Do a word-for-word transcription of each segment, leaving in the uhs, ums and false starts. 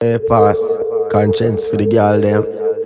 Hey, pass. Conscience for the girl, them.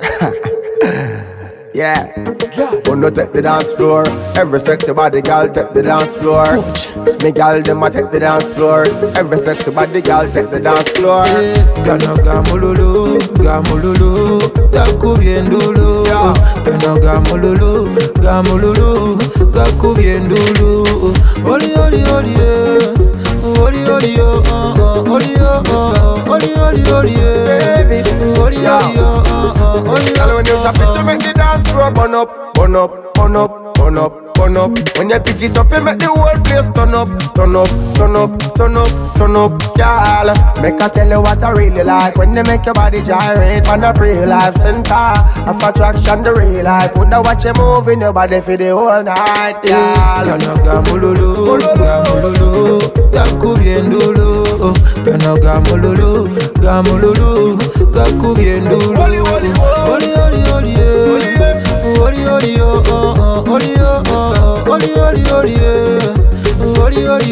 Yeah. Wanna take the dance floor. Every sexy body girl take the dance floor. Me girl them a take the dance floor. Every sexy body girl take the dance floor. Gana gamululu, gamululu, gakubiendulu. Gana gamululu, gamululu, gakubiendulu. Oli oli oli yeah, oli oli yo, oli yo, oli oli oli yeah, baby, oli oli yo, oli. Girl, when you tap it, you make the dance floor burn up, burn up, burn up, burn up, burn up. When you pick it up, you make the whole place turn up, turn up, turn up, turn up, turn up. Girl, make I tell you what I really like. When they make your body gyrate on the real life center of attraction, the real life. Put the watch you move in your body for the whole night, girl. Gana gamululu, gamululu, gakubiendulu. Gana gamululu, gamululu, gakubiendulu. Oli oli oli oli yeah, oli oli yo, oli yo, oli oli oli yeah, oli oli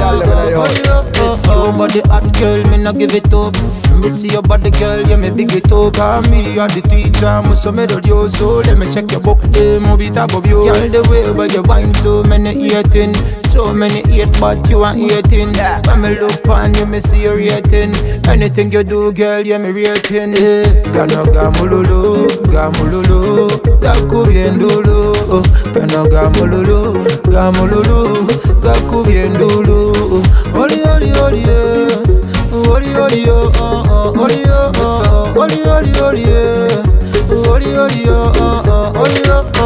yo. Your body hot girl, me not give it up. Me see your body girl, yeah me big it up. And me are the teacher, me so me do you. So let me check your book, eh, mo bit above you. Girl the way where you wine, so many eating, so many eat, but you ain't eating. When me look on you, me see you rating. Anything you do, girl, yeah me rating. Eh, gana gamululu, gamululu, gakubiendulu. Gana gamululu, gamululu, gakubiendulu. Oli oli oli yeah, oli oli yo, oli yo, oli oli oli yeah, oli oli yo, oli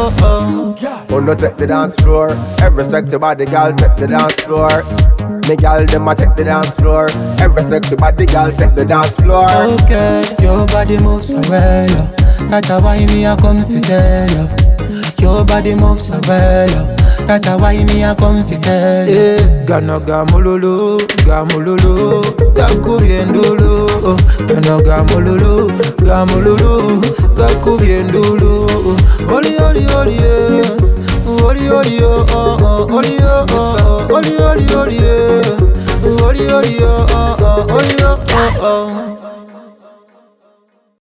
yo. Wanna take the dance floor. Every sexy body girl take the dance floor. Me girl them a take the dance floor. Every sexy body girl take the dance floor. Okay, your body moves away, yeah. That's why me a come fi tell you. Your body moves away, yeah. That's why me a come fi tell you. Eh, gana gamululu, gamululu, gakubiendulu. Gana gamululu, gamululu, gakubiendulu. Oli oli oli yeah, oli oli yo, oli yo, oli oli oli yeah, oli oli yo, oli yo.